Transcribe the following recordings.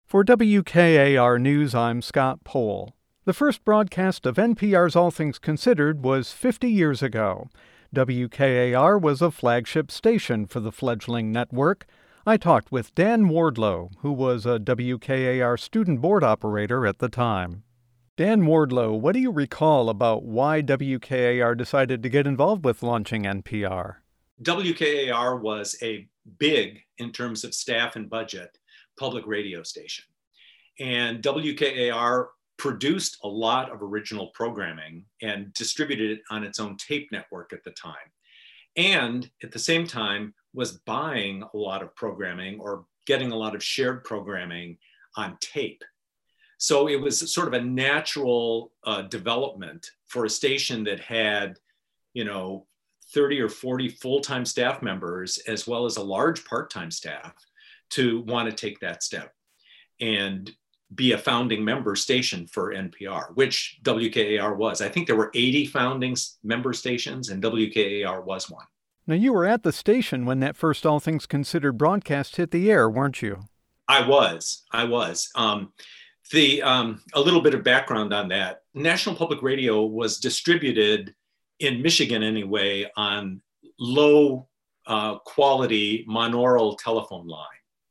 For WKAR News, I'm Scott Pohl. The first broadcast of NPR's All Things Considered was 50 years ago. WKAR was a flagship station for the fledgling network. I talked with Dan Wardlow, who was a WKAR student board operator at the time. Dan Wardlow, what do you recall about why WKAR decided to get involved with launching NPR? WKAR was a big, in terms of staff and budget, public radio station. And WKAR produced a lot of original programming and distributed it on its own tape network at the time. And at the same time was buying a lot of programming or getting a lot of shared programming on tape. So it was sort of a natural development for a station that had, 30 or 40 full-time staff members, as well as a large part-time staff, to want to take that step and be a founding member station for NPR, which WKAR was. I think there were 80 founding member stations, and WKAR was one. Now, you were at the station when that first All Things Considered broadcast hit the air, weren't you? I was. A little bit of background on that. National Public Radio was distributed in Michigan anyway on low quality monaural telephone line.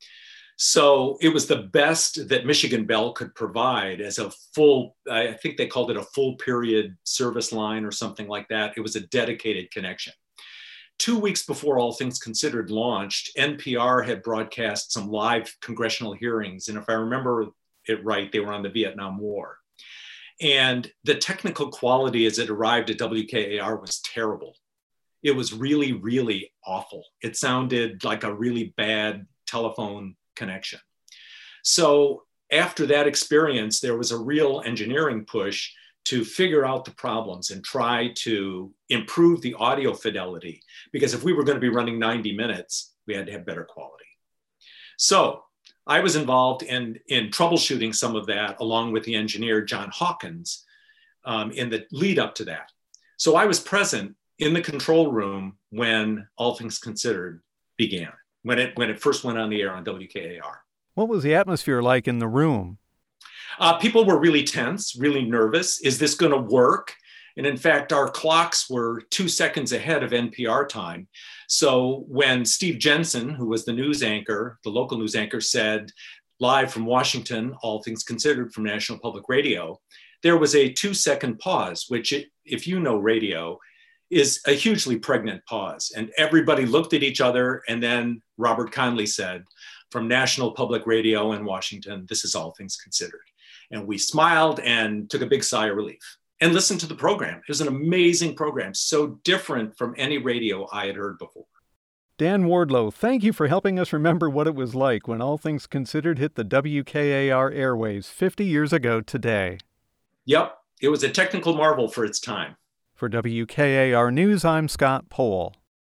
So it was the best that Michigan Bell could provide as a full, I think they called it a full period service line or something like that. It was a dedicated connection. 2 weeks before All Things Considered launched, NPR had broadcast some live congressional hearings. And if I remember it right, they were on the Vietnam War. And the technical quality as it arrived at WKAR was terrible. It was really, really awful. It sounded like a really bad telephone connection. So after that experience, there was a real engineering push to figure out the problems and try to improve the audio fidelity, because if we were going to be running 90 minutes, we had to have better quality. So I was involved in troubleshooting some of that along with the engineer, John Hawkins, in the lead up to that. So I was present in the control room when All Things Considered began, when it first went on the air on WKAR. What was the atmosphere like in the room? People were really tense, really nervous. Is this going to work? And in fact, our clocks were 2 seconds ahead of NPR time. So when Steve Jensen, who was the news anchor, the local news anchor, said, live from Washington, All Things Considered from National Public Radio, there was a 2-second pause, which, if you know radio, is a hugely pregnant pause. And everybody looked at each other. And then Robert Conley said, from National Public Radio in Washington, this is All Things Considered. And we smiled and took a big sigh of relief and listened to the program. It was an amazing program, so different from any radio I had heard before. Dan Wardlow, thank you for helping us remember what it was like when All Things Considered hit the WKAR airwaves 50 years ago today. Yep, it was a technical marvel for its time. For WKAR News, I'm Scott Pohl.